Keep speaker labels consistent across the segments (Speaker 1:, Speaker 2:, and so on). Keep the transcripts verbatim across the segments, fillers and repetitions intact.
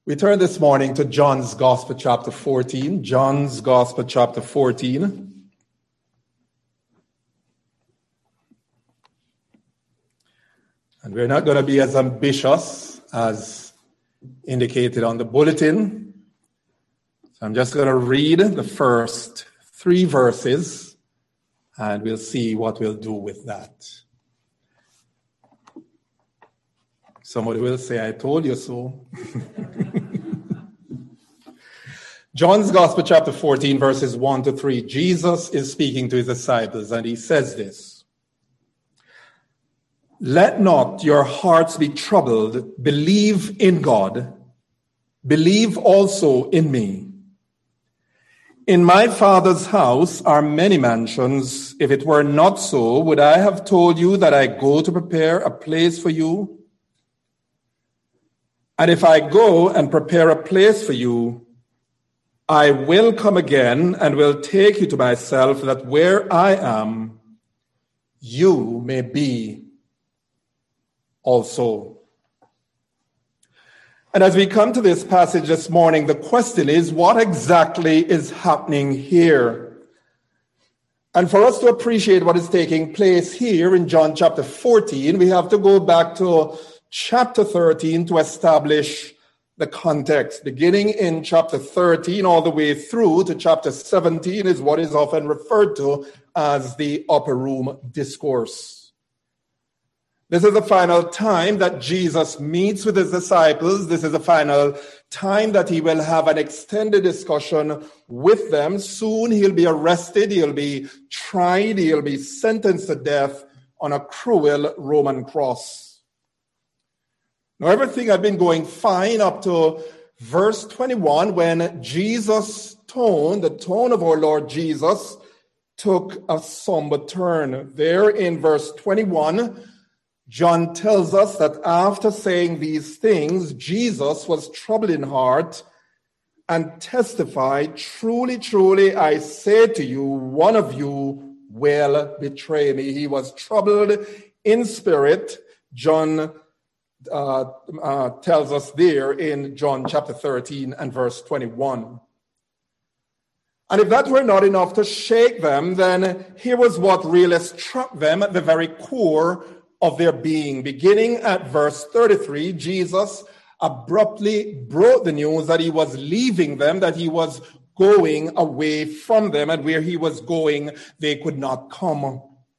Speaker 1: We turn this morning to John's Gospel, chapter fourteen. John's Gospel, chapter fourteen. And we're not going to be as ambitious as indicated on the bulletin. So I'm just going to read the first three verses, and we'll see what we'll do with that. Somebody will say, I told you so. John's Gospel, chapter fourteen, verses one to three. Jesus is speaking to his disciples, and he says this. Let not your hearts be troubled. Believe in God. Believe also in me. In my Father's house are many mansions. If it were not so, would I have told you that I go to prepare a place for you? And if I go and prepare a place for you, I will come again and will take you to myself, that where I am, you may be also. And as we come to this passage this morning, the question is, what exactly is happening here? And for us to appreciate what is taking place here in John chapter fourteen, we have to go back to chapter thirteen to establish the context. Beginning in chapter thirteen all the way through to chapter seventeen is what is often referred to as the upper room discourse. This is the final time that Jesus meets with his disciples. This is the final time that he will have an extended discussion with them. Soon he'll be arrested, he'll be tried, he'll be sentenced to death on a cruel Roman cross. Now, everything had been going fine up to verse twenty-one when Jesus' tone, the tone of our Lord Jesus, took a somber turn. There in verse twenty-one, John tells us that after saying these things, Jesus was troubled in heart and testified, truly, truly, I say to you, one of you will betray me. He was troubled in spirit. John Uh, uh, tells us there in John chapter thirteen and verse twenty-one. And if that were not enough to shake them, then here was what really struck them at the very core of their being. Beginning at verse thirty-three, Jesus abruptly brought the news that he was leaving them, that he was going away from them, and where he was going, they could not come.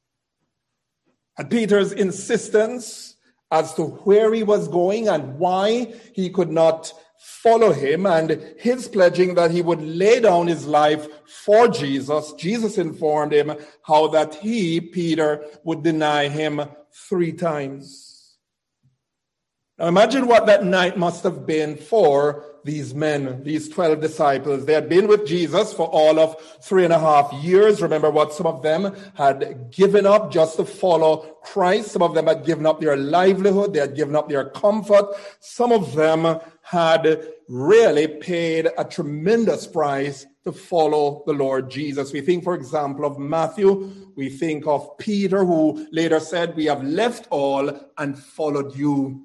Speaker 1: And Peter's insistence as to where he was going and why he could not follow him, and his pledging that he would lay down his life for Jesus, Jesus informed him how that he, Peter, would deny him three times. Now imagine what that night must have been for these men, these twelve disciples. They had been with Jesus for all of three and a half years. Remember what some of them had given up just to follow Christ. Some of them had given up their livelihood. They had given up their comfort. Some of them had really paid a tremendous price to follow the Lord Jesus. We think, for example, of Matthew. We think of Peter, who later said, we have left all and followed you.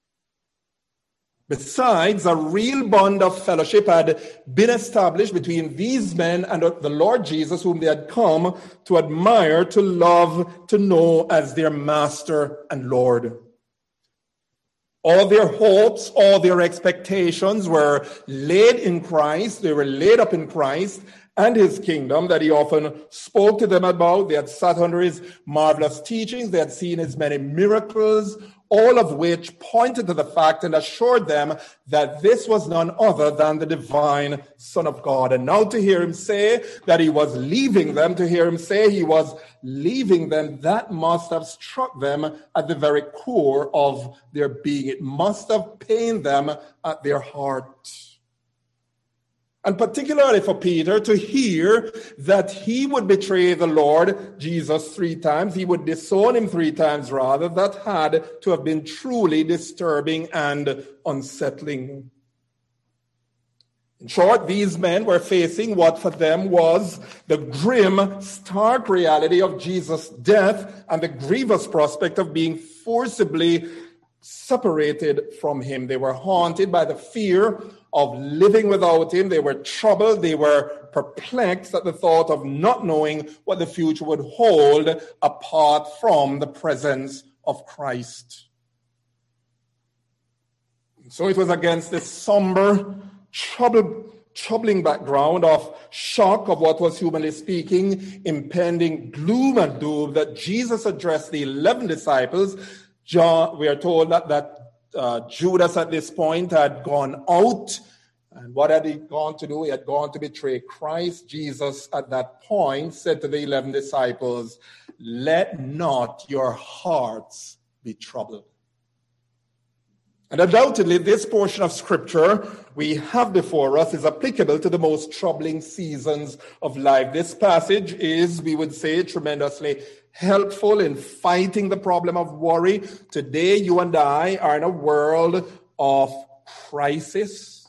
Speaker 1: Besides, a real bond of fellowship had been established between these men and the Lord Jesus, whom they had come to admire, to love, to know as their master and Lord. All their hopes, all their expectations were laid in Christ. They were laid up in Christ and his kingdom that he often spoke to them about. They had sat under his marvelous teachings. They had seen his many miracles, all of which pointed to the fact and assured them that this was none other than the divine Son of God. And now to hear him say that he was leaving them, to hear him say he was leaving them, that must have struck them at the very core of their being. It must have pained them at their heart. And particularly for Peter to hear that he would betray the Lord Jesus three times, he would disown him three times rather, that had to have been truly disturbing and unsettling. In short, these men were facing what for them was the grim, stark reality of Jesus' death and the grievous prospect of being forcibly separated from him. They were haunted by the fear of living without him. They were troubled. They were perplexed at the thought of not knowing what the future would hold apart from the presence of Christ. So it was against this somber, troubled, troubling background of shock of what was, humanly speaking, impending gloom and doom that Jesus addressed the eleven disciples. John, we are told that, that uh, Judas at this point had gone out. And what had he gone to do? He had gone to betray Christ. Jesus at that point said to the eleven disciples, "Let not your hearts be troubled." And undoubtedly, this portion of scripture we have before us is applicable to the most troubling seasons of life. This passage is, we would say, tremendously helpful in fighting the problem of worry. Today, you and I are in a world of crisis.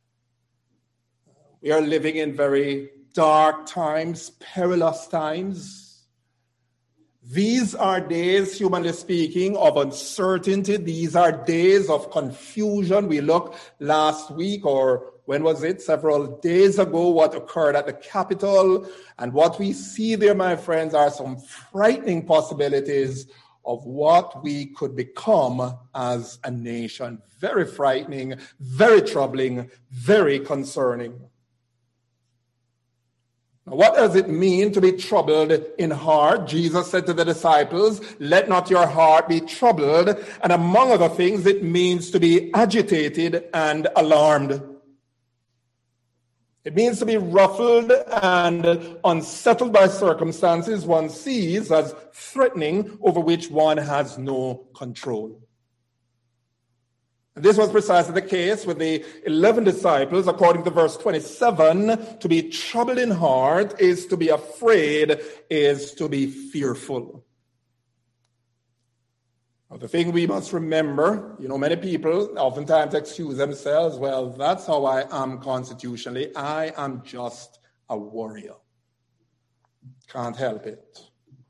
Speaker 1: We are living in very dark times, perilous times. These are days, humanly speaking, of uncertainty. These are days of confusion. We looked last week, or when was it? Several days ago, what occurred at the Capitol. And what we see there, my friends, are some frightening possibilities of what we could become as a nation. Very frightening, very troubling, very concerning. What does it mean to be troubled in heart? Jesus said to the disciples, "Let not your heart be troubled." And among other things, it means to be agitated and alarmed. It means to be ruffled and unsettled by circumstances one sees as threatening, over which one has no control. And this was precisely the case with the eleven disciples. According to verse twenty-seven, to be troubled in heart is to be afraid, is to be fearful. Now, the thing we must remember, you know, many people oftentimes excuse themselves, well, that's how I am constitutionally. I am just a warrior. Can't help it.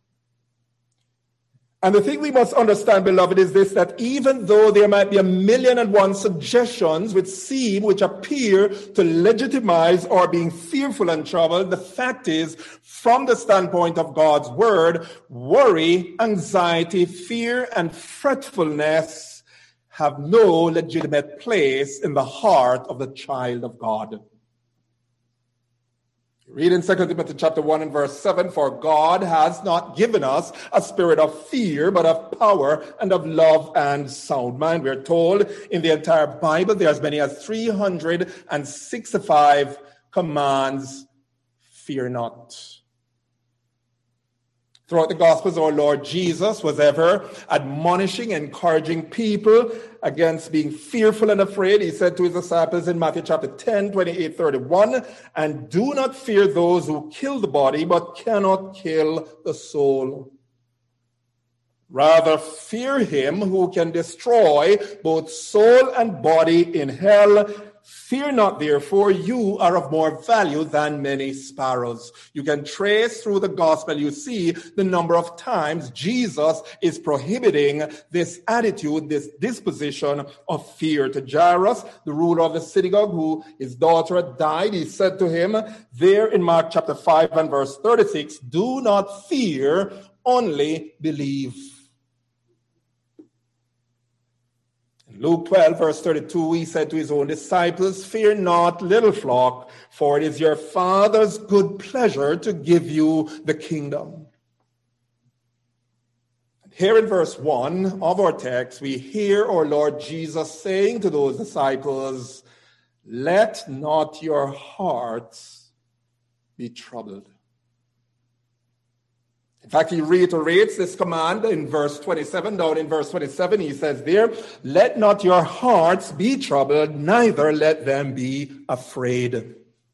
Speaker 1: And the thing we must understand, beloved, is this, that even though there might be a million and one suggestions which seem, which appear to legitimize our being fearful and troubled, the fact is, from the standpoint of God's word, worry, anxiety, fear, and fretfulness have no legitimate place in the heart of the child of God. Read in Second Timothy chapter one and verse seven, "For God has not given us a spirit of fear, but of power and of love and sound mind." We are told in the entire Bible there are as many as three hundred sixty-five commands, "Fear not." Throughout the Gospels, our Lord Jesus was ever admonishing, encouraging people against being fearful and afraid. He said to his disciples in Matthew chapter ten, twenty-eight, thirty-one, "And do not fear those who kill the body, but cannot kill the soul. Rather, fear him who can destroy both soul and body in hell. Fear not, therefore, you are of more value than many sparrows." You can trace through the gospel, you see the number of times Jesus is prohibiting this attitude, this disposition of fear. To Jairus, the ruler of the synagogue, who his daughter had died, he said to him there in Mark chapter five and verse thirty-six, "Do not fear, only believe." Luke twelve, verse thirty-two, he said to his own disciples, "Fear not, little flock, for it is your Father's good pleasure to give you the kingdom." Here in verse one of our text, we hear our Lord Jesus saying to those disciples, "Let not your hearts be troubled." In fact, he reiterates this command in verse twenty-seven. Down in verse twenty-seven, he says there, "Let not your hearts be troubled, neither let them be afraid."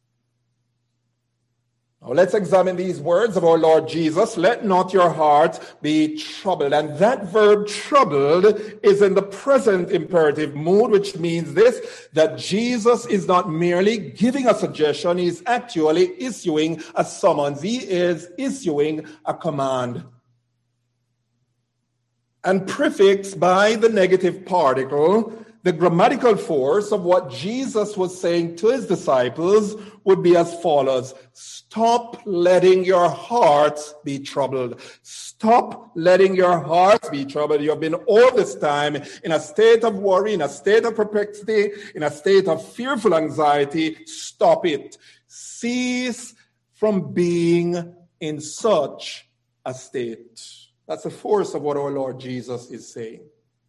Speaker 1: Now let's examine these words of our Lord Jesus. "Let not your heart be troubled." And that verb troubled is in the present imperative mood, which means this, that Jesus is not merely giving a suggestion, he's actually issuing a summons. He is issuing a command. and prefixed by the negative particle, the grammatical force of what Jesus was saying to his disciples would be as follows. Stop letting your hearts be troubled. Stop letting your hearts be troubled. You have been all this time in a state of worry, in a state of perplexity, in a state of fearful anxiety. Stop it. Cease from being in such a state. That's the force of what our Lord Jesus is saying.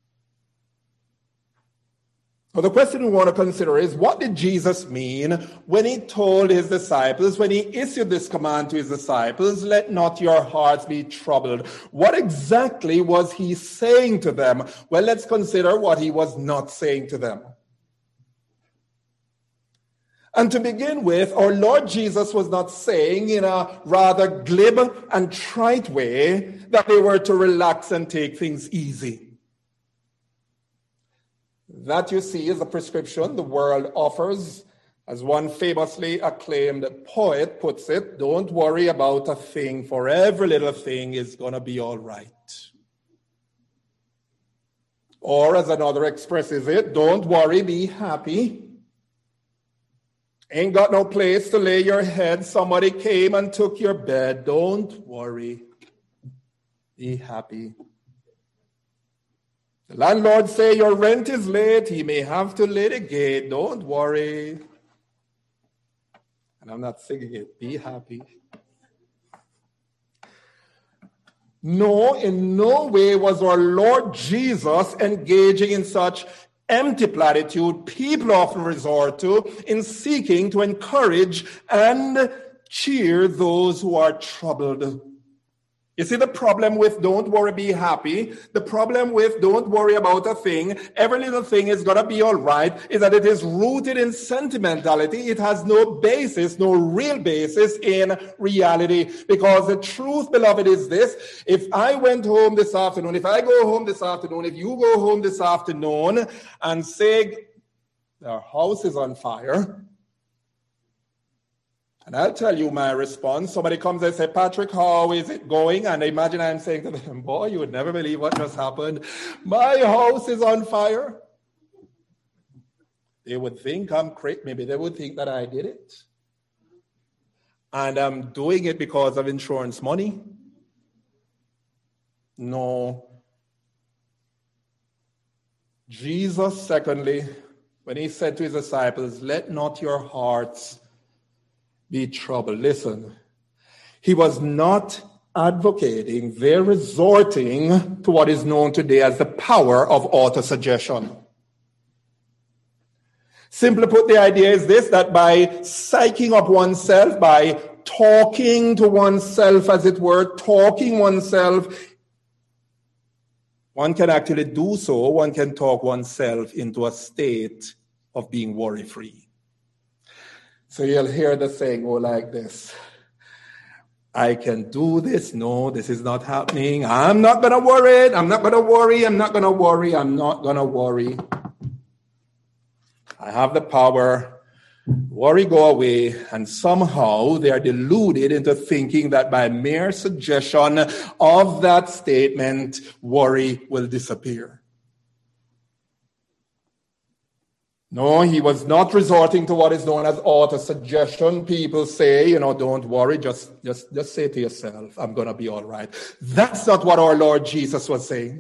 Speaker 1: Well, the question we want to consider is, what did Jesus mean when he told his disciples, when he issued this command to his disciples, let not your hearts be troubled? What exactly was he saying to them? Well, let's consider what he was not saying to them. And to begin with, our Lord Jesus was not saying in a rather glib and trite way that they were to relax and take things easy. That, you see, is a prescription the world offers. As one famously acclaimed poet puts it, don't worry about a thing, for every little thing is going to be all right. Or as another expresses it, don't worry, be happy. Ain't got no place to lay your head. Somebody came and took your bed. Don't worry, be happy. The landlord say your rent is late. He may have to litigate. Don't worry. And I'm not singing it. Be happy. No, in no way was our Lord Jesus engaging in such empty platitude people often resort to in seeking to encourage and cheer those who are troubled. You see, the problem with don't worry, be happy, the problem with don't worry about a thing, every little thing is going to be all right, is that it is rooted in sentimentality. It has no basis, no real basis in reality. Because the truth, beloved, is this. If I went home this afternoon, if I go home this afternoon, if you go home this afternoon and say, our house is on fire, and I'll tell you my response. Somebody comes and says, Patrick, how is it going? And imagine I'm saying to them, boy, you would never believe what just happened. My house is on fire. They would think I'm crazy. Maybe they would think that I did it. And I'm doing it because of insurance money. No. Jesus, secondly, when he said to his disciples, let not your hearts be troubled. Listen, he was not advocating their resorting to what is known today as the power of autosuggestion. Simply put, the idea is this, that by psyching up oneself, by talking to oneself, as it were, talking oneself, one can actually do so, one can talk oneself into a state of being worry-free. So you'll hear the saying go like this. I can do this. No, this is not happening. I'm not going to worry. I'm not going to worry. I'm not going to worry. I'm not going to worry. I have the power. Worry go away. And somehow they are deluded into thinking that by mere suggestion of that statement, worry will disappear. No, he was not resorting to what is known as autosuggestion. People say, you know, don't worry, just, just, just say to yourself, I'm going to be all right. That's not what our Lord Jesus was saying.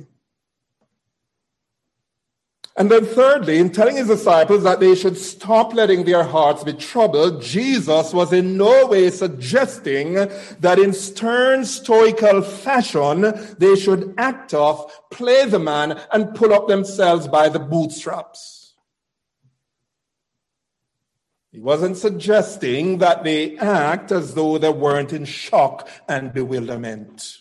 Speaker 1: And then thirdly, in telling his disciples that they should stop letting their hearts be troubled, Jesus was in no way suggesting that in stern stoical fashion, they should act off, play the man, and pull up themselves by the bootstraps. He wasn't suggesting that they act as though they weren't in shock and bewilderment.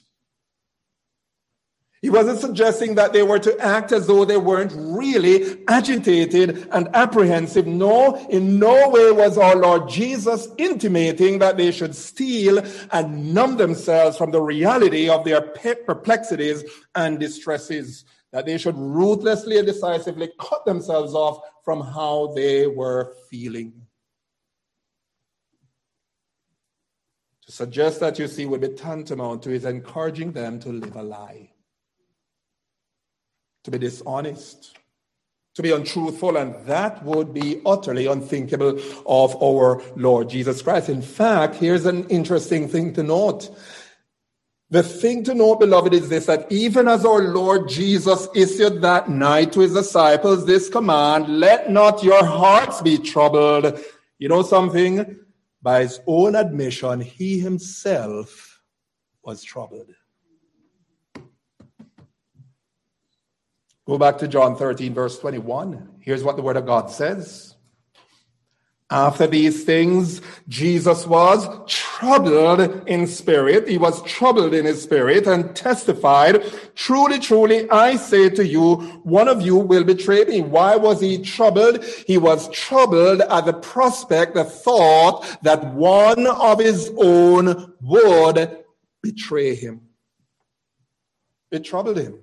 Speaker 1: He wasn't suggesting that they were to act as though they weren't really agitated and apprehensive. No, in no way was our Lord Jesus intimating that they should steal and numb themselves from the reality of their perplexities and distresses, that they should ruthlessly and decisively cut themselves off from how they were feeling. To suggest that, you see, would be tantamount to his encouraging them to live a lie. to be dishonest, to be untruthful, and that would be utterly unthinkable of our Lord Jesus Christ. In fact, here's an interesting thing to note. The thing to note, beloved, is this, that even as our Lord Jesus issued that night to his disciples this command, let not your hearts be troubled. You know something? By his own admission, he himself was troubled. Go back to John thirteen, verse twenty-one. Here's what the Word of God says. After these things, Jesus was troubled in spirit. He was troubled in his spirit and testified, truly, truly, I say to you, one of you will betray me. Why was he troubled? He was troubled at the prospect, the thought that one of his own would betray him. It troubled him.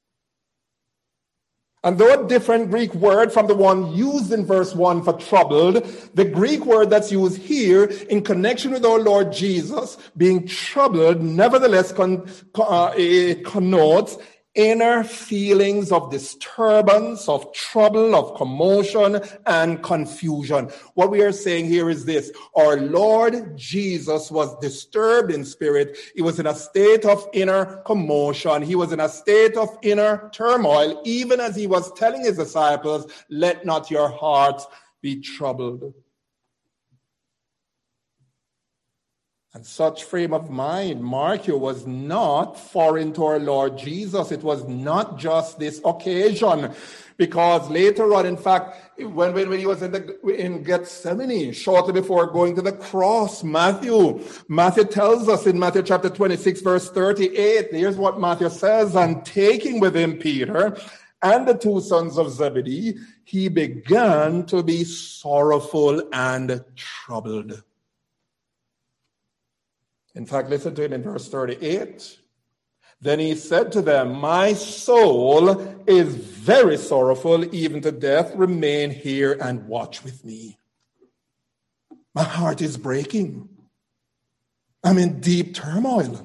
Speaker 1: And though a different Greek word from the one used in verse one for troubled, the Greek word that's used here in connection with our Lord Jesus being troubled, nevertheless con- uh, it connotes inner feelings of disturbance, of trouble, of commotion, and confusion. What we are saying here is this: our Lord Jesus was disturbed in spirit. He was in a state of inner commotion. He was in a state of inner turmoil, even as he was telling his disciples, let not your hearts be troubled. And such frame of mind, mark you, was not foreign to our Lord Jesus. It was not just this occasion, because later on, in fact, when, when, when he was in, the, in Gethsemane, shortly before going to the cross, Matthew, Matthew tells us in Matthew chapter twenty-six, verse thirty-eight, here's what Matthew says, and taking with him Peter and the two sons of Zebedee, he began to be sorrowful and troubled. In fact, listen to it in verse thirty-eight. Then he said to them, my soul is very sorrowful, even to death. Remain here and watch with me. My heart is breaking. I'm in deep turmoil.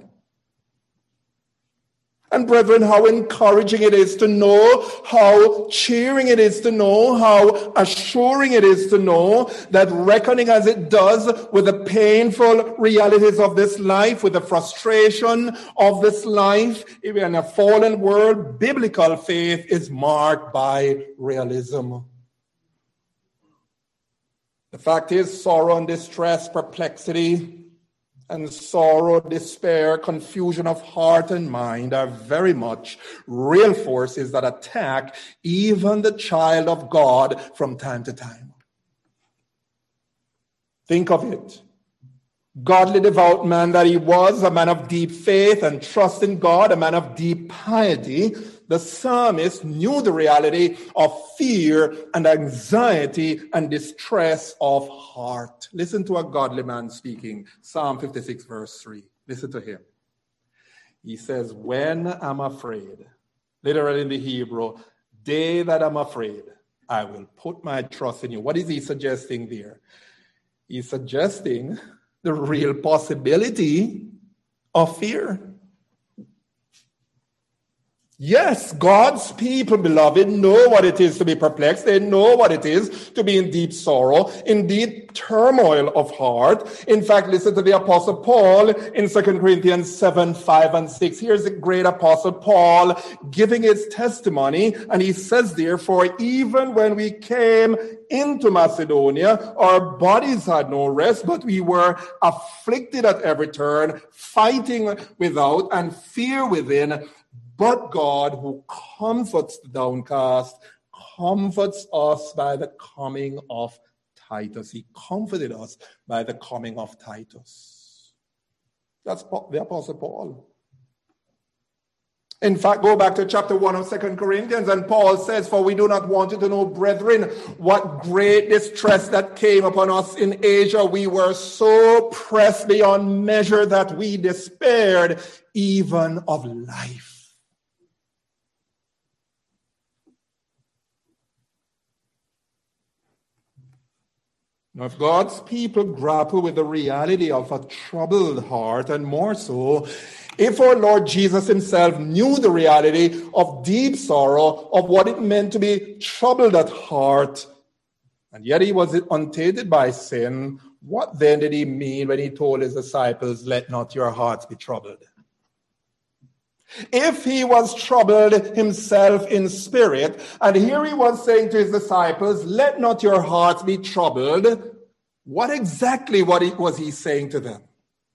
Speaker 1: And brethren, how encouraging it is to know, how cheering it is to know, how assuring it is to know that, reckoning as it does with the painful realities of this life, with the frustration of this life, in a fallen world, biblical faith is marked by realism. The fact is, sorrow and distress, perplexity, and sorrow, despair, confusion of heart and mind are very much real forces that attack even the child of God from time to time. Think of it. Godly, devout man that he was, a man of deep faith and trust in God, a man of deep piety, the psalmist knew the reality of fear and anxiety and distress of heart. Listen to a godly man speaking. Psalm fifty-six, verse three. Listen to him. He says, when I'm afraid, literally in the Hebrew, day that I'm afraid, I will put my trust in you. What is he suggesting there? He's suggesting the real possibility of fear. Yes, God's people, beloved, know what it is to be perplexed. They know what it is to be in deep sorrow, in deep turmoil of heart. In fact, listen to the Apostle Paul in Second Corinthians seven, five, and six. Here's the great Apostle Paul giving his testimony, and he says, therefore, even when we came into Macedonia, our bodies had no rest, but we were afflicted at every turn, fighting without and fear within. But God, who comforts the downcast, comforts us by the coming of Titus. He comforted us by the coming of Titus. That's the Apostle Paul. In fact, go back to chapter one of Second Corinthians, and Paul says, for we do not want you to know, brethren, what great distress that came upon us in Asia. We were so pressed beyond measure that we despaired even of life. Now, if God's people grapple with the reality of a troubled heart, and more so, If our Lord Jesus himself knew the reality of deep sorrow, of what it meant to be troubled at heart, and yet he was untainted by sin, what then did he mean when he told his disciples, let not your hearts be troubled? If he was troubled himself in spirit, and here he was saying to his disciples, let not your hearts be troubled, what exactly was he saying to them?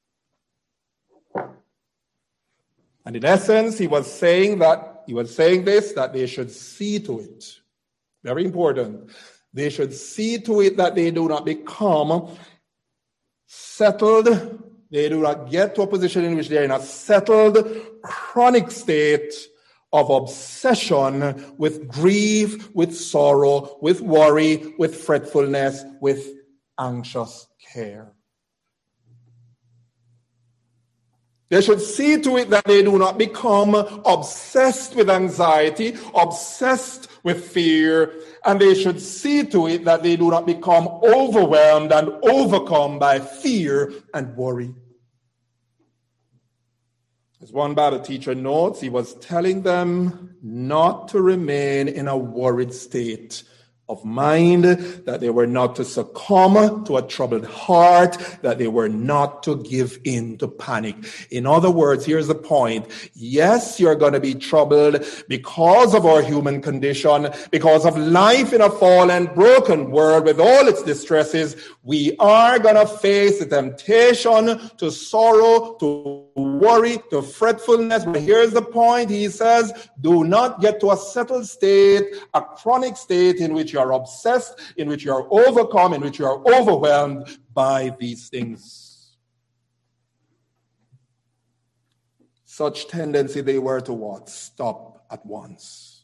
Speaker 1: And in essence, he was saying that, he was saying this, that they should see to it. Very important. They should see to it that they do not become settled. They do not get to a position in which they are in a settled, chronic state of obsession with grief, with sorrow, with worry, with fretfulness, with anxious care. They should see to it that they do not become obsessed with anxiety, obsessed with fear, and they should see to it that they do not become overwhelmed and overcome by fear and worry. As one Bible teacher notes, he was telling them not to remain in a worried state of mind, that they were not to succumb to a troubled heart, that they were not to give in to panic. In other words, here's the point. Yes, you're going to be troubled because of our human condition, because of life in a fallen, broken world with all its distresses. We are going to face the temptation to sorrow, to worry, to fretfulness. But here's the point. He says, do not get to a settled state, a chronic state in which you are obsessed, in which you are overcome, in which you are overwhelmed by these things. Such tendency they were to what? Stop at once.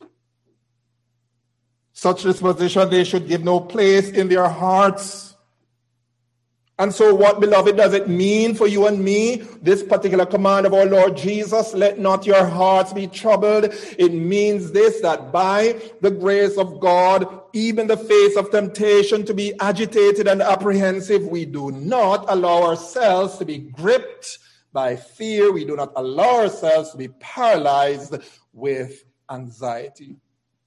Speaker 1: Such disposition they should give no place in their hearts. And so what, beloved, does it mean for you and me? This particular command of our Lord Jesus, let not your hearts be troubled. It means this, that by the grace of God, even in the face of temptation to be agitated and apprehensive, we do not allow ourselves to be gripped by fear. We do not allow ourselves to be paralyzed with anxiety.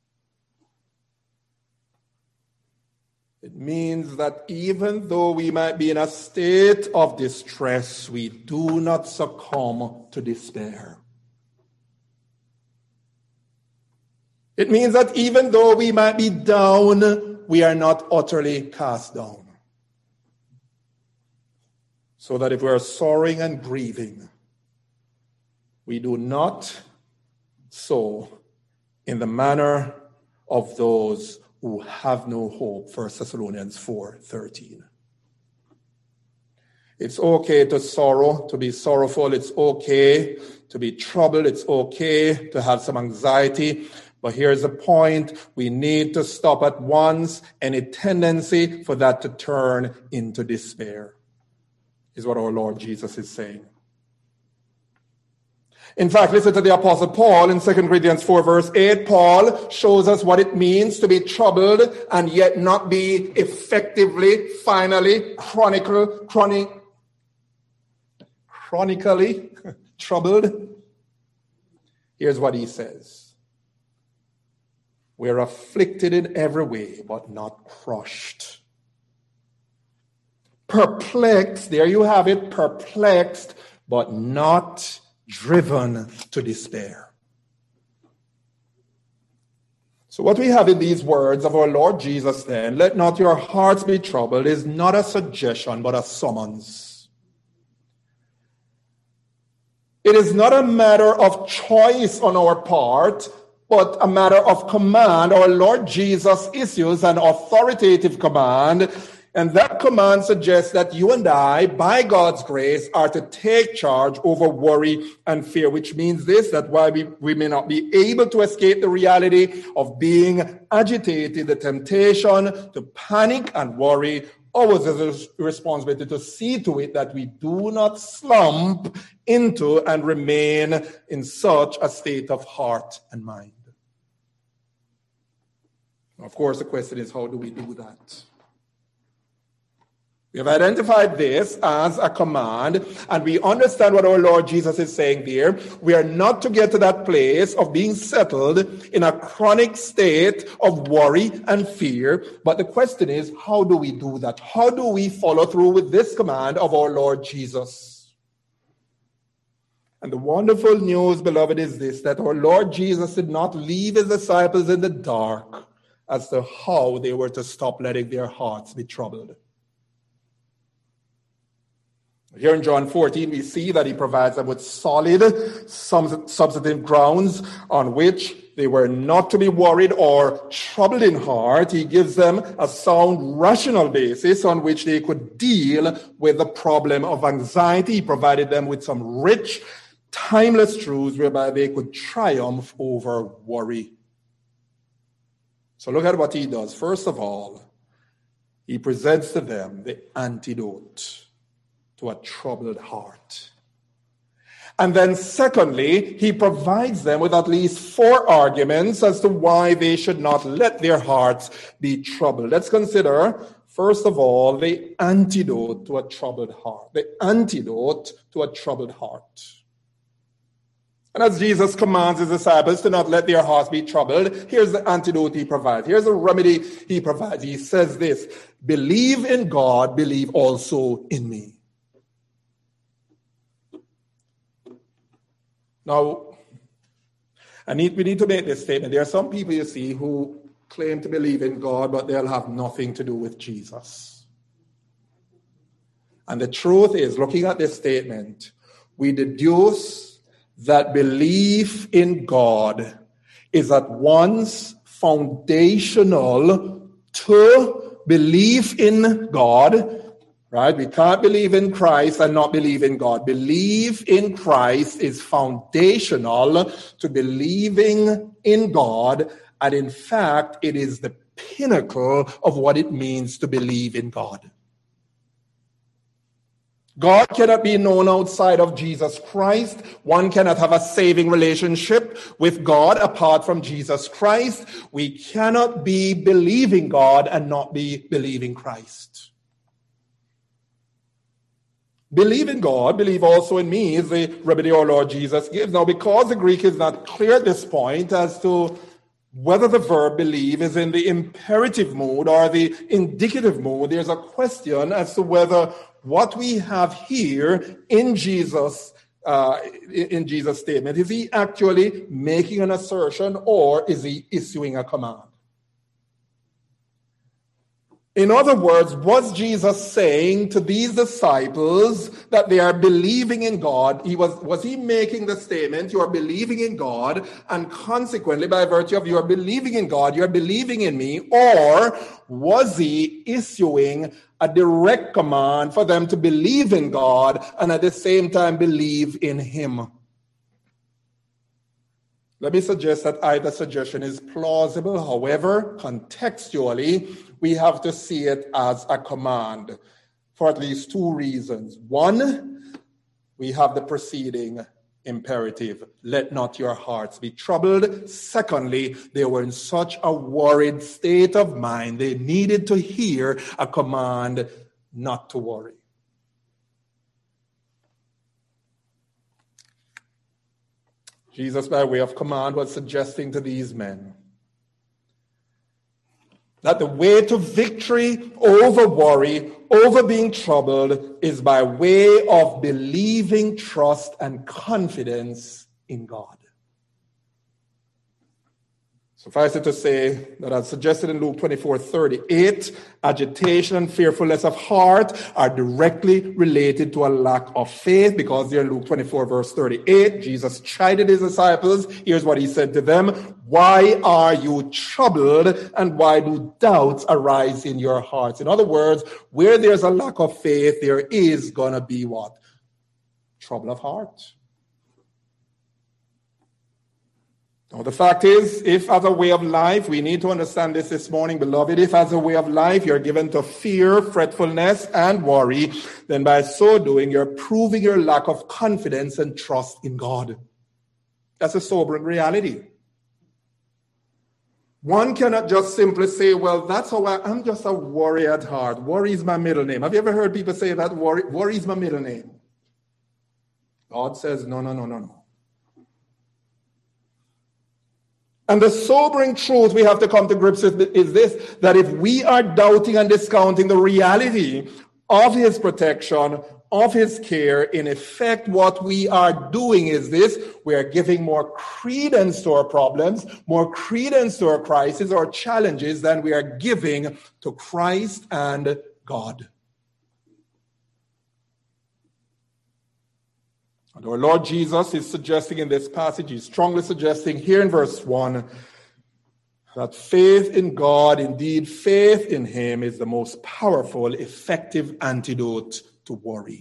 Speaker 1: It means that even though we might be in a state of distress, we do not succumb to despair. It means that even though we might be down, we are not utterly cast down. So that if we are sorrowing and grieving, we do not so in the manner of those who have no hope, First Thessalonians four thirteen. It's okay to sorrow, to be sorrowful. It's okay to be troubled. It's okay to have some anxiety. But here's the point. We need to stop at once any tendency for that to turn into despair, is what our Lord Jesus is saying. In fact, listen to the Apostle Paul in Second Corinthians four, verse eight. Paul shows us what it means to be troubled and yet not be effectively, finally, chronicle, chronic, chronically troubled. Here's what he says. We're afflicted in every way, but not crushed. Perplexed, there you have it, perplexed, but not driven to despair. So what we have in these words of our Lord Jesus then, let not your hearts be troubled, is not a suggestion, but a summons. It is not a matter of choice on our part, but a matter of command. Our Lord Jesus issues an authoritative command, and that command suggests that you and I, by God's grace, are to take charge over worry and fear, which means this, that while we, we may not be able to escape the reality of being agitated, the temptation to panic and worry, ours is a responsibility to see to it that we do not slump into and remain in such a state of heart and mind. Of course, the question is, how do we do that? We have identified this as a command, and we understand what our Lord Jesus is saying there. We are not to get to that place of being settled in a chronic state of worry and fear. But the question is, how do we do that? How do we follow through with this command of our Lord Jesus? And the wonderful news, beloved, is this, that our Lord Jesus did not leave his disciples in the dark as to how they were to stop letting their hearts be troubled. Here in John fourteen, we see that he provides them with solid, substantive grounds on which they were not to be worried or troubled in heart. He gives them a sound, rational basis on which they could deal with the problem of anxiety. He provided them with some rich, timeless truths whereby they could triumph over worry. So look at what he does. First of all, he presents to them the antidote to a troubled heart. And then secondly, he provides them with at least four arguments as to why they should not let their hearts be troubled. Let's consider, first of all, the antidote to a troubled heart. The antidote to a troubled heart. And as Jesus commands his disciples to not let their hearts be troubled, here's the antidote he provides. Here's a remedy he provides. He says this, believe in God, believe also in me. Now, I need, we need to make this statement. There are some people, you see, who claim to believe in God, but they'll have nothing to do with Jesus. And the truth is, looking at this statement, we deduce that belief in God is at once foundational to belief in God. Right? We can't believe in Christ and not believe in God. Belief in Christ is foundational to believing in God. And in fact, it is the pinnacle of what it means to believe in God. God cannot be known outside of Jesus Christ. One cannot have a saving relationship with God apart from Jesus Christ. We cannot be believing God and not be believing Christ. Believe in God, believe also in me is the remedy our Lord Jesus gives. Now, because the Greek is not clear at this point as to whether the verb believe is in the imperative mood or the indicative mood, there's a question as to whether what we have here in Jesus, uh, in Jesus' statement, is he actually making an assertion or is he issuing a command? In other words, was Jesus saying to these disciples that they are believing in God? He was, was he making the statement, you are believing in God, and consequently, by virtue of you are believing in God, you are believing in me? Or was he issuing a direct command for them to believe in God and at the same time believe in him? Let me suggest that either suggestion is plausible. However, contextually, we have to see it as a command for at least two reasons. One, we have the preceding imperative, let not your hearts be troubled. Secondly, they were in such a worried state of mind, they needed to hear a command not to worry. Jesus, by way of command, was suggesting to these men that the way to victory over worry, over being troubled, is by way of believing, trust, and confidence in God. Suffice it to say that, as suggested in Luke twenty-four thirty-eight, agitation and fearfulness of heart are directly related to a lack of faith, because there in Luke twenty-four verse thirty-eight, Jesus chided his disciples. Here's what he said to them: why are you troubled, and why do doubts arise in your hearts? In other words, where there's a lack of faith, there is going to be what? Trouble of heart. Now, the fact is, if as a way of life, we need to understand this this morning, beloved, if as a way of life you're given to fear, fretfulness, and worry, then by so doing, you're proving your lack of confidence and trust in God. That's a sobering reality. One cannot just simply say, well, that's how I, I'm just a worry at heart. Worry is my middle name. Have you ever heard people say that? Worry, worry is my middle name. God says, no, no, no, no, no. And the sobering truth we have to come to grips with is this, that if we are doubting and discounting the reality of his protection, of his care, in effect, what we are doing is this: we are giving more credence to our problems, more credence to our crises or challenges than we are giving to Christ and God. And our Lord Jesus is suggesting in this passage, he's strongly suggesting here in verse one, that faith in God, indeed faith in him, is the most powerful, effective antidote to worry.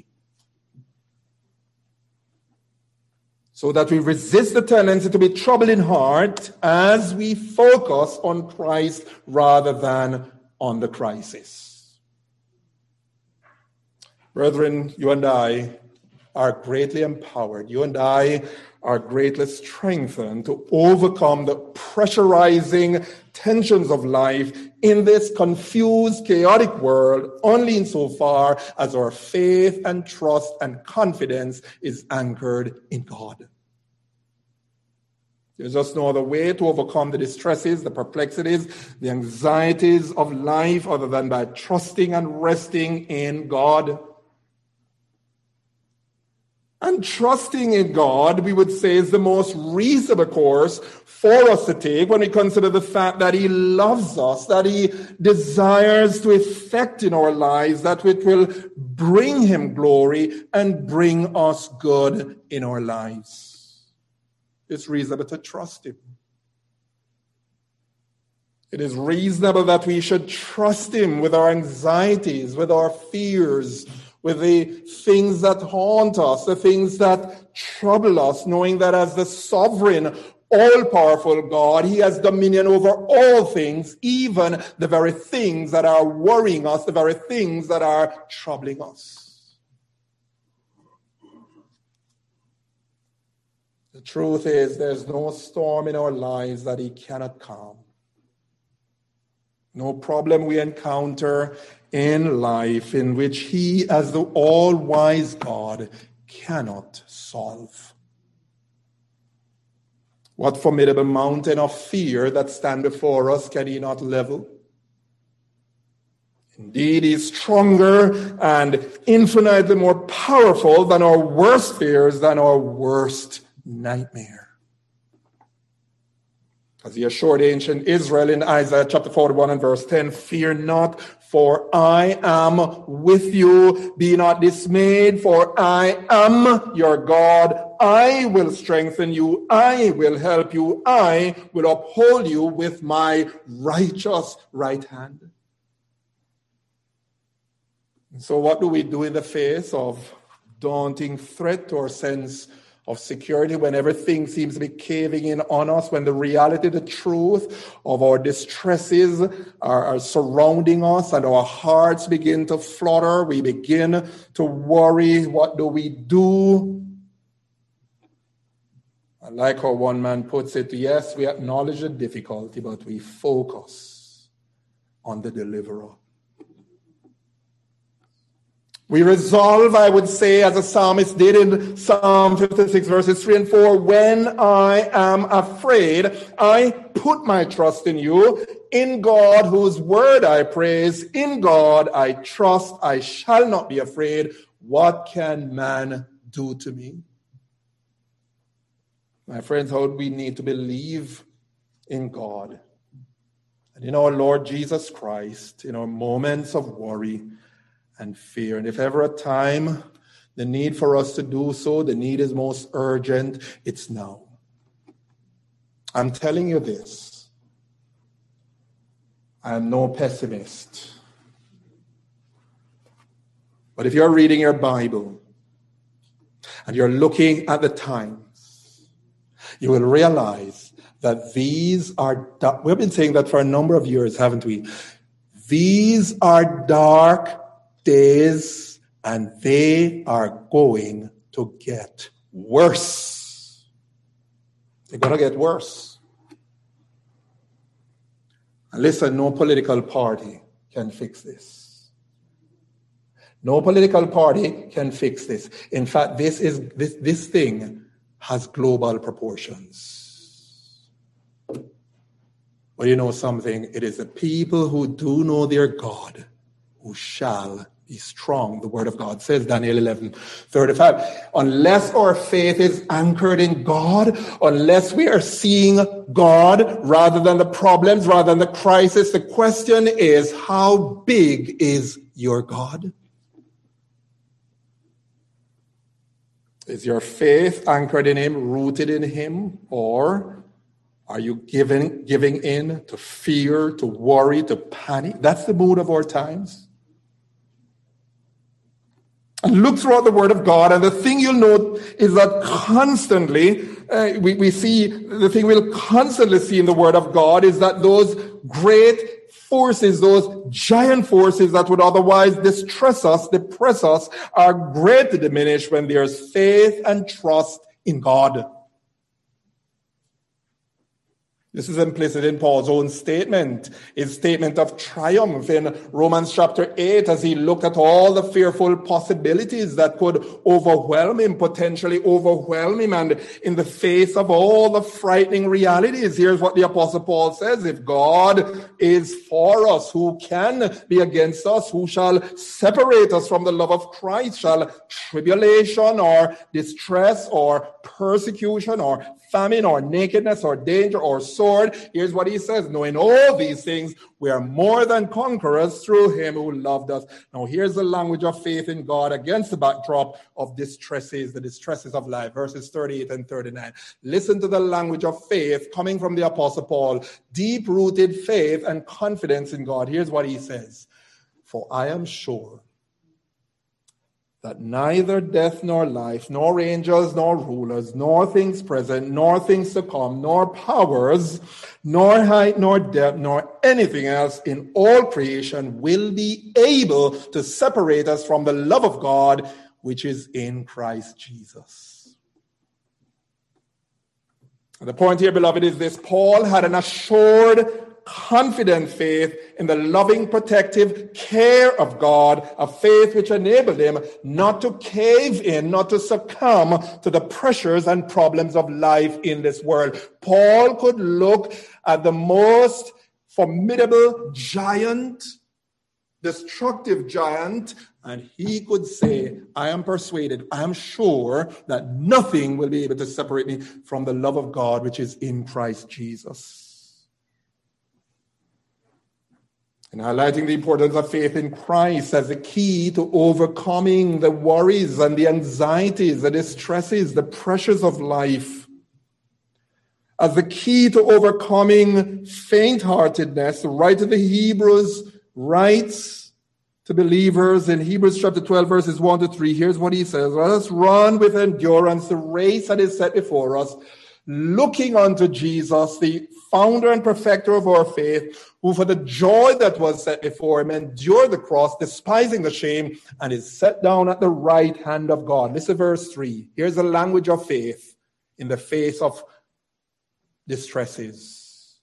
Speaker 1: So that we resist the tendency to be troubled in heart as we focus on Christ rather than on the crisis. Brethren, you and I are greatly empowered. You and I are greatly strengthened to overcome the pressurizing tensions of life in this confused, chaotic world, only insofar as our faith and trust and confidence is anchored in God. There's just no other way to overcome the distresses, the perplexities, the anxieties of life other than by trusting and resting in God. And trusting in God, we would say, is the most reasonable course for us to take when we consider the fact that he loves us, that he desires to effect in our lives that which will bring him glory and bring us good in our lives. It's reasonable to trust him. It is reasonable that we should trust him with our anxieties, with our fears, with the things that haunt us, the things that trouble us, knowing that as the sovereign, all-powerful God, he has dominion over all things, even the very things that are worrying us, the very things that are troubling us. The truth is, there's no storm in our lives that he cannot calm. No problem we encounter in life in which he, as the all-wise God, cannot solve. What formidable mountain of fear that stand before us can he not level? Indeed, he is stronger and infinitely more powerful than our worst fears, than our worst nightmare. As he assured ancient Israel in Isaiah chapter forty-one and verse ten, fear not, for I am with you. Be not dismayed, for I am your God. I will strengthen you. I will help you. I will uphold you with my righteous right hand. And so what do we do in the face of daunting threat or sense of security, when everything seems to be caving in on us, when the reality, the truth of our distresses are, are surrounding us and our hearts begin to flutter, we begin to worry? What do we do? And like how one man puts it, yes, we acknowledge the difficulty, but we focus on the deliverer. We resolve, I would say, as the psalmist did in Psalm fifty-six, verses three and four, when I am afraid, I put my trust in you. In God, whose word I praise, in God I trust, I shall not be afraid. What can man do to me? My friends, how do we need to believe in God and in our Lord Jesus Christ in our moments of worry and fear? And if ever a time the need for us to do so, the need is most urgent, it's now. I'm telling you this. I am no pessimist. But if you're reading your Bible and you're looking at the times, you will realize that these are, we've been saying that for a number of years, haven't we? These are dark days, and they are going to get worse. They're going to get worse. And listen, no political party can fix this. No political party can fix this. In fact, this is this, this thing has global proportions. Well, you know something? It is the people who do know their God who shall be strong. The word of God says, Daniel eleven thirty-five. Unless our faith is anchored in God, unless we are seeing God rather than the problems, rather than the crisis, the question is, how big is your God? Is your faith anchored in him, rooted in him, or are you giving, giving in to fear, to worry, to panic? That's the mood of our times. And look throughout the Word of God, and the thing you'll note is that constantly, uh, we, we see, the thing we'll constantly see in the Word of God is that those great forces, those giant forces that would otherwise distress us, depress us, are greatly diminished when there's faith and trust in God. This is implicit in Paul's own statement, his statement of triumph in Romans chapter eight, as he looked at all the fearful possibilities that could overwhelm him, potentially overwhelm him, and in the face of all the frightening realities, here's what the Apostle Paul says: if God is for us, who can be against us? Who shall separate us from the love of Christ? Shall tribulation or distress or persecution or famine or nakedness or danger or sword? Here's what he says: knowing all these things, we are more than conquerors through him who loved us. Now here's the language of faith in God against the backdrop of distresses, the distresses of life. Verses thirty-eight and thirty-nine. Listen to the language of faith coming from the Apostle Paul. Deep-rooted faith and confidence in God. Here's what he says: for I am sure that neither death nor life, nor angels nor rulers, nor things present, nor things to come, nor powers, nor height, nor depth, nor anything else in all creation will be able to separate us from the love of God, which is in Christ Jesus. And the point here, beloved, is this: Paul had an assured, confident faith in the loving, protective care of God, a faith which enabled him not to cave in, not to succumb to the pressures and problems of life in this world. Paul could look at the most formidable giant, destructive giant, and he could say, I am persuaded, I am sure that nothing will be able to separate me from the love of God, which is in Christ Jesus. And highlighting the importance of faith in Christ as the key to overcoming the worries and the anxieties, the distresses, the pressures of life. As the key to overcoming faint-heartedness, the writer of the Hebrews writes to believers in Hebrews chapter twelve, verses one to three. Here's what he says: let us run with endurance the race that is set before us, looking unto Jesus, the founder and perfecter of our faith, who for the joy that was set before him endured the cross, despising the shame, and is set down at the right hand of God. Listen to verse three. Here's the language of faith in the face of distresses.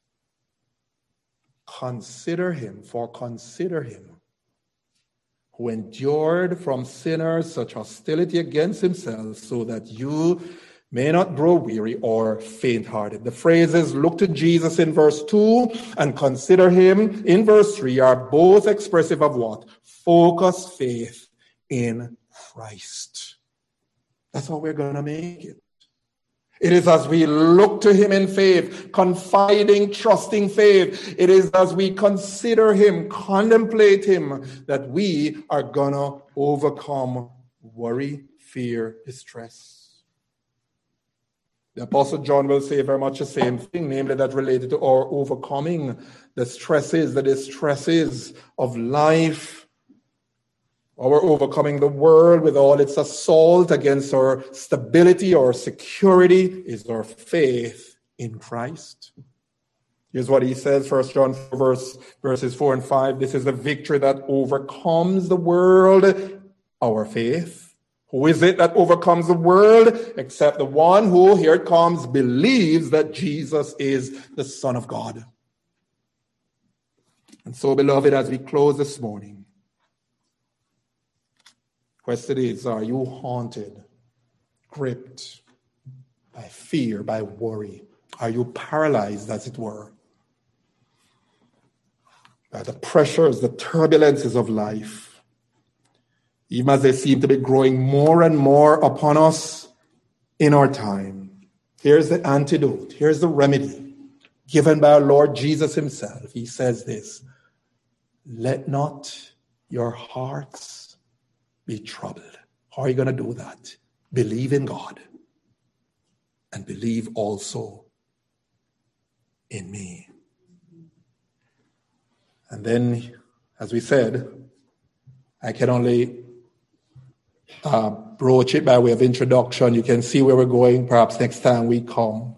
Speaker 1: Consider him, for consider him, who endured from sinners such hostility against himself, so that you may not grow weary or faint-hearted. The phrases look to Jesus in verse two and consider him in verse three are both expressive of what? Focused faith in Christ. That's how we're going to make it. It is as we look to him in faith, confiding, trusting faith. It is as we consider him, contemplate him, that we are going to overcome worry, fear, distress. The Apostle John will say very much the same thing, namely that related to our overcoming the stresses, the distresses of life, our overcoming the world with all its assault against our stability, our security, is our faith in Christ. Here's what he says, First John four, verse, verses four and five. This is the victory that overcomes the world, our faith. Who is it that overcomes the world except the one who, here it comes, believes that Jesus is the Son of God? And so, beloved, as we close this morning, question is, are you haunted, gripped by fear, by worry? Are you paralyzed, as it were, by the pressures, the turbulences of life, even as they seem to be growing more and more upon us in our time? Here's the antidote. Here's the remedy given by our Lord Jesus himself. He says this: let not your hearts be troubled. How are you going to do that? Believe in God and believe also in me. And then, as we said, I can only uh, broach it by way of introduction. You can see where we're going perhaps next time we come.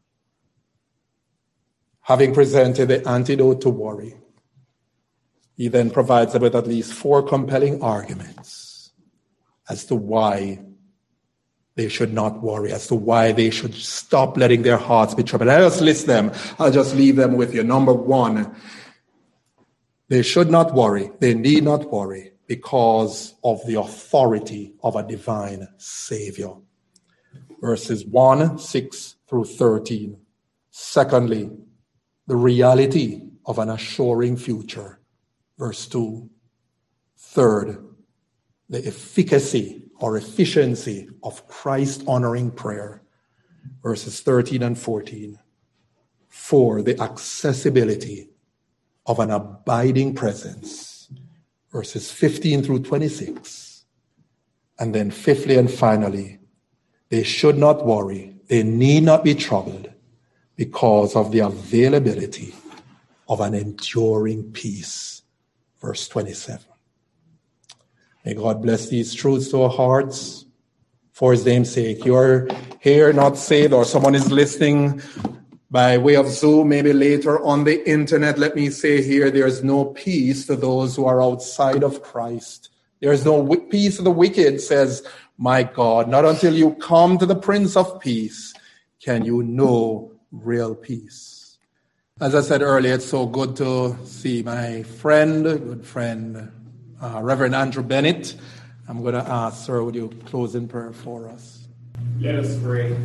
Speaker 1: Having presented the antidote to worry, he then provides them with at least four compelling arguments as to why they should not worry, as to why they should stop letting their hearts be troubled. I'll just list them. I'll just leave them with you. Number one, they should not worry. They need not worry because of the authority of a divine Savior. Verses one, six through thirteen. Secondly, the reality of an assuring future. Verse two. Third, the efficacy or efficiency of Christ-honoring prayer. Verses thirteen and fourteen. Four, the accessibility of an abiding presence. Verses fifteen through twenty-six. And then fifthly and finally, they should not worry. They need not be troubled because of the availability of an enduring peace. Verse twenty-seven. May God bless these truths to our hearts for his name's sake. You're here not saved, or someone is listening by way of Zoom, maybe later on the internet. Let me say here, there's no peace to those who are outside of Christ. There's no peace to the wicked, says my God. Not until you come to the Prince of Peace can you know real peace. As I said earlier, it's so good to see my friend, good friend, uh, Reverend Andrew Bennett. I'm going to ask, sir, would you close in prayer for us?
Speaker 2: Let us pray.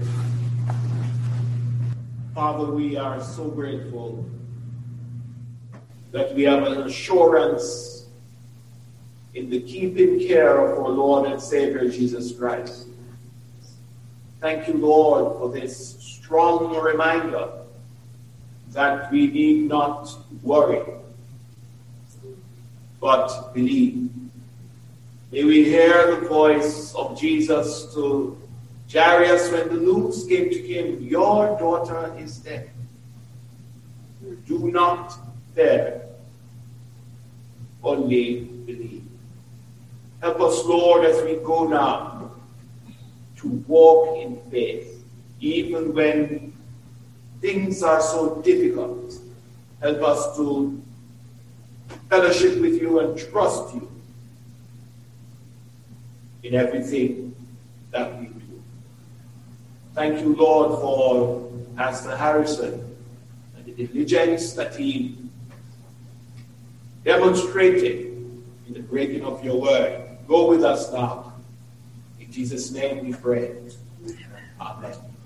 Speaker 2: Father, we are so grateful that we have an assurance in the keeping care of our Lord and Savior Jesus Christ. Thank you, Lord, for this strong reminder that we need not worry, but believe. May we hear the voice of Jesus to Jairus when the news came to him, your daughter is dead. Do not fear, only believe. Help us, Lord, as we go now to walk in faith, even when things are so difficult. Help us to fellowship with you and trust you in everything that we do. Thank you, Lord, for Pastor Harrison and the diligence that he demonstrated in the breaking of your word. Go with us now. In Jesus' name we pray.